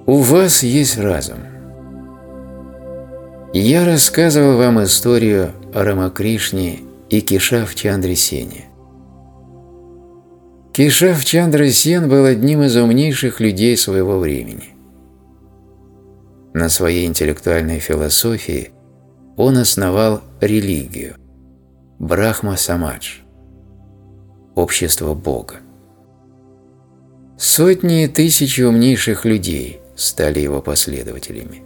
У вас есть разум. Я рассказывал вам историю о Рамакришне и Кешав-Чандре Сене. Кешав-Чандра Сен был одним из умнейших людей своего времени. На своей интеллектуальной философии он основал религию – Брахма-Самадж – общество Бога. Сотни и тысячи умнейших людей стали его последователями.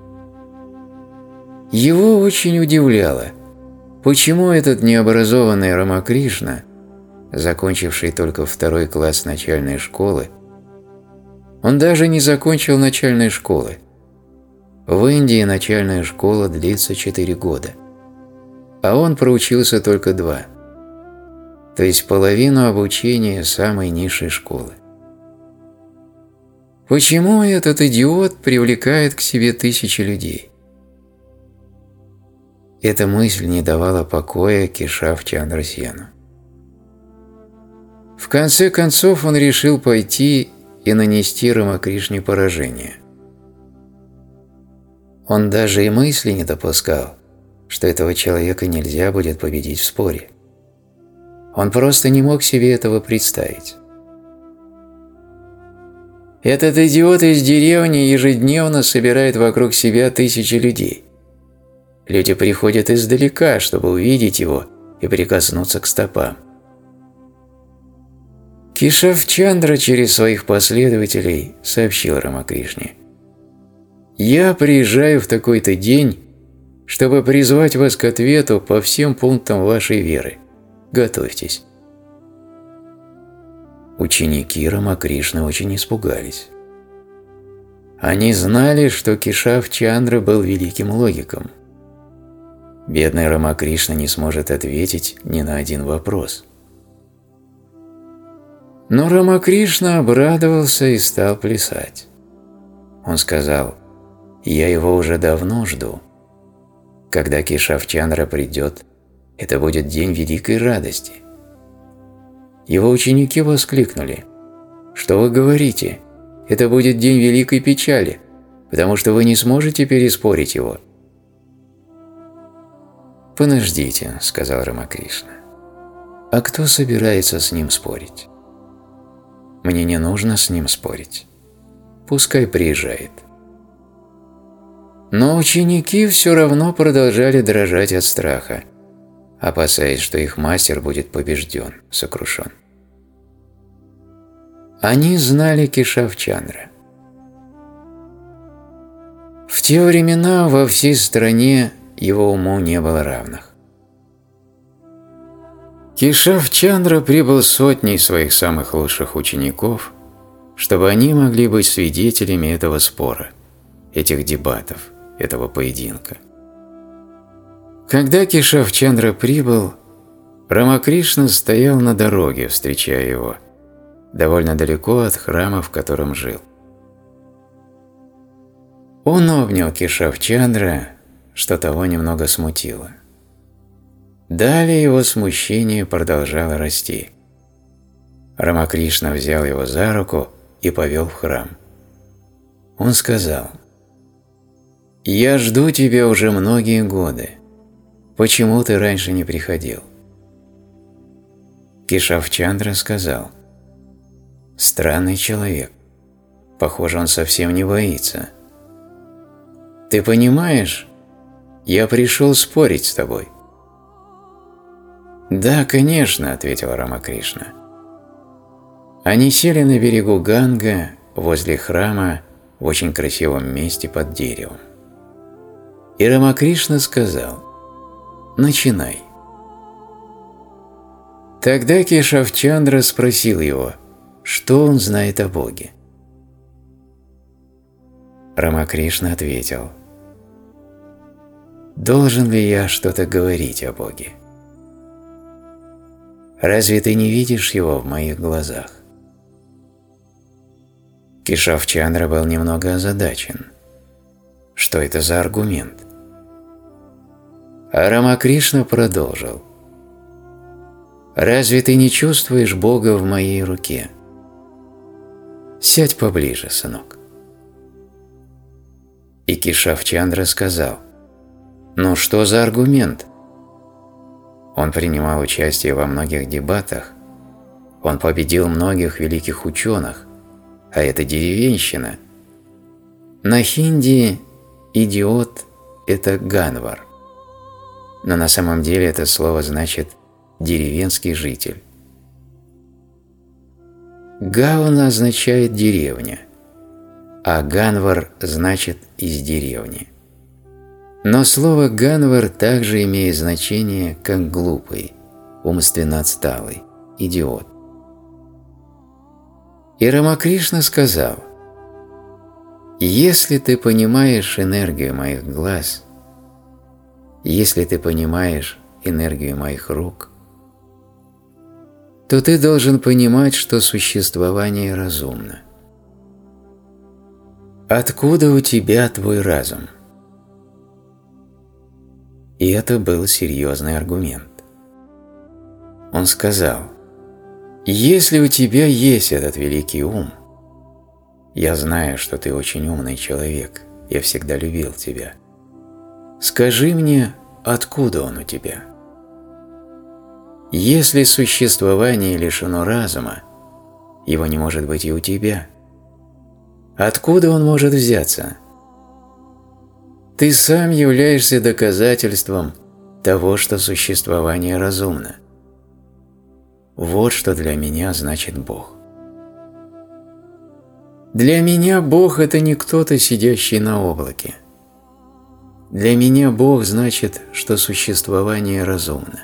Его очень удивляло, почему этот необразованный Рамакришна, закончивший только 2 класс начальной школы, он даже не закончил начальной школы. В Индии начальная школа длится 4 года, а он проучился только 2, то есть половину обучения самой низшей школы. Почему этот идиот привлекает к себе тысячи людей? Эта мысль не давала покоя Кешав-Чандра Сену. В конце концов он решил пойти и нанести Рамакришне поражение. Он даже и мысли не допускал, что этого человека нельзя будет победить в споре. Он просто не мог себе этого представить. Этот идиот из деревни ежедневно собирает вокруг себя тысячи людей. Люди приходят издалека, чтобы увидеть его и прикоснуться к стопам. Кешав-Чандра через своих последователей сообщил Рамакришне: «Я приезжаю в такой-то день, чтобы призвать вас к ответу по всем пунктам вашей веры. Готовьтесь». Ученики Рамакришны очень испугались. Они знали, что Кешав-Чандра был великим логиком. Бедный Рамакришна не сможет ответить ни на один вопрос. Но Рамакришна обрадовался и стал плясать. Он сказал: «Я его уже давно жду. Когда Кешав-Чандра придет, это будет день великой радости». Его ученики воскликнули: «Что вы говорите? Это будет день великой печали, потому что вы не сможете переспорить его». «Подождите», – сказал Рамакришна. «А кто собирается с ним спорить? Мне не нужно с ним спорить. Пускай приезжает». Но ученики все равно продолжали дрожать от страха, опасаясь, что их мастер будет побежден, сокрушен. Они знали Кешав-Чандра. В те времена во всей стране его уму не было равных. Кешав-Чандра прибыл с сотней своих самых лучших учеников, чтобы они могли быть свидетелями этого спора, этих дебатов, этого поединка. Когда Кешав-Чандра прибыл, Рамакришна стоял на дороге, встречая его, довольно далеко от храма, в котором жил. Он обнял Кешав-Чандра, что того немного смутило. Далее его смущение продолжало расти. Рамакришна взял его за руку и повел в храм. Он сказал: «Я жду тебя уже многие годы. Почему ты раньше не приходил?» Кешав-Чандра сказал: «Странный человек. Похоже, он совсем не боится. Ты понимаешь, я пришел спорить с тобой». «Да, конечно», – ответил Рамакришна. Они сели на берегу Ганга, возле храма, в очень красивом месте под деревом. И Рамакришна сказал: «Начинай». Тогда Кешав-Чандра спросил его, что он знает о Боге. Рамакришна ответил: «Должен ли я что-то говорить о Боге? Разве ты не видишь его в моих глазах?» Кешав-Чандра был немного озадачен. Что это за аргумент? А Рамакришна продолжил: «Разве ты не чувствуешь Бога в моей руке? Сядь поближе, сынок». И Кешав-Чандра сказал: «Ну что за аргумент?» Он принимал участие во многих дебатах, он победил многих великих ученых, а это деревенщина. На хинди «идиот» – это ганвар, но на самом деле это слово значит «деревенский житель». Гауна означает «деревня», а ганвар значит «из деревни». Но слово «ганвар» также имеет значение как «глупый», «умственно отсталый», «идиот». И Рамакришна сказал: «Если ты понимаешь энергию моих глаз, если ты понимаешь энергию моих рук, то ты должен понимать, что существование разумно. Откуда у тебя твой разум?» И это был серьезный аргумент. Он сказал: «Если у тебя есть этот великий ум, я знаю, что ты очень умный человек, я всегда любил тебя. Скажи мне, откуда он у тебя? Если существование лишено разума, его не может быть и у тебя. Откуда он может взяться? Ты сам являешься доказательством того, что существование разумно. Вот что для меня значит Бог. Для меня Бог – это не кто-то, сидящий на облаке. Для меня Бог значит, что существование разумно.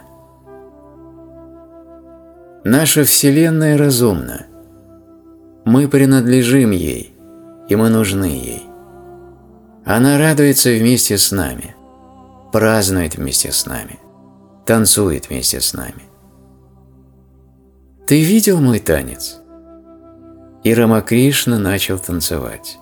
Наша Вселенная разумна. Мы принадлежим ей, и мы нужны ей. Она радуется вместе с нами, празднует вместе с нами, танцует вместе с нами. Ты видел мой танец? И Рамакришна начал танцевать.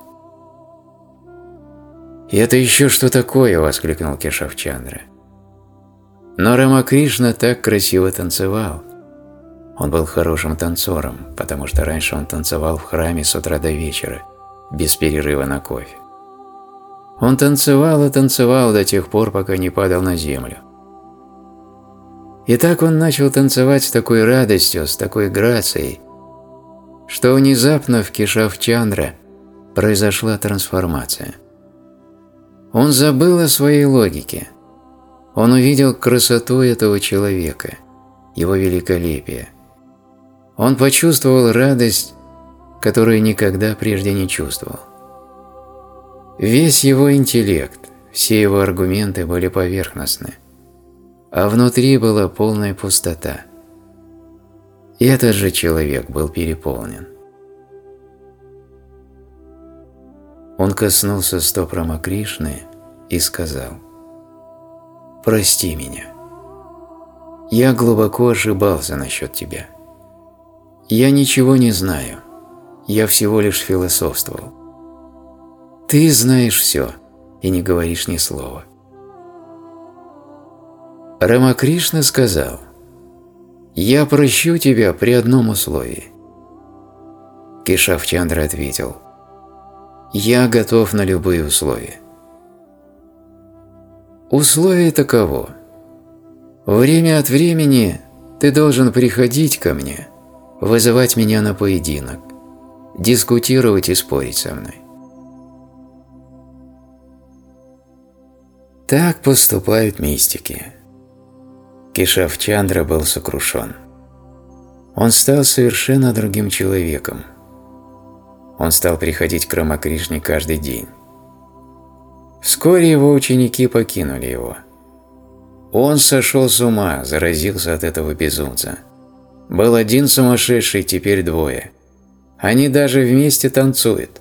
«И это еще что такое?» – воскликнул Кешав-Чандра. Но Рамакришна так красиво танцевал. Он был хорошим танцором, потому что раньше он танцевал в храме с утра до вечера, без перерыва на кофе. Он танцевал и танцевал до тех пор, пока не падал на землю. И так он начал танцевать с такой радостью, с такой грацией, что внезапно в Кешав-Чандра произошла трансформация. Он забыл о своей логике. Он увидел красоту этого человека, его великолепие. Он почувствовал радость, которую никогда прежде не чувствовал. Весь его интеллект, все его аргументы были поверхностны, а внутри была полная пустота. И этот же человек был переполнен. Он коснулся стоп Рамакришны и сказал: «Прости меня. Я глубоко ошибался насчет тебя. Я ничего не знаю, я всего лишь философствовал. Ты знаешь все и не говоришь ни слова». Рамакришна сказал: «Я прощу тебя при одном условии». Кешав-Чандра ответил: «Я готов на любые условия». Условие таково: время от времени ты должен приходить ко мне, вызывать меня на поединок, дискутировать и спорить со мной. Так поступают мистики. Кешав-Чандра был сокрушен. Он стал совершенно другим человеком. Он стал приходить к Рамакришне каждый день. Вскоре его ученики покинули его. Он сошел с ума, заразился от этого безумца. Был один сумасшедший, теперь двое. Они даже вместе танцуют.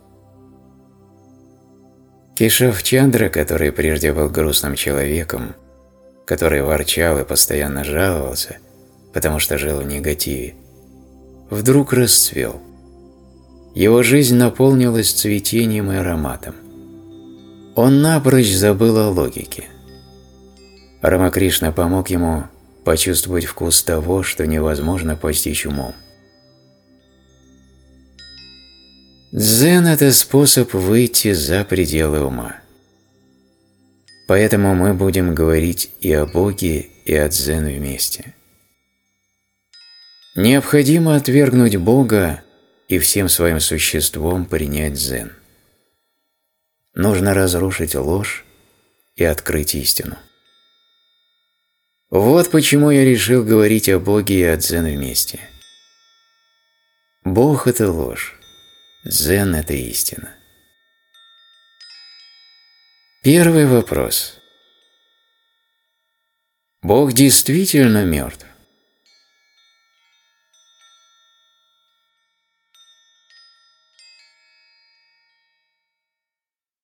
Кешав-Чандра, который прежде был грустным человеком, который ворчал и постоянно жаловался, потому что жил в негативе, вдруг расцвел. Его жизнь наполнилась цветением и ароматом. Он напрочь забыл о логике. Рамакришна помог ему почувствовать вкус того, что невозможно постичь умом. Дзен – это способ выйти за пределы ума. Поэтому мы будем говорить и о Боге, и о дзен вместе. Необходимо отвергнуть Бога и всем своим существом принять дзен. Нужно разрушить ложь и открыть истину. Вот почему я решил говорить о Боге и о дзен вместе. Бог – это ложь, дзен – это истина. Первый вопрос. Бог действительно мертв?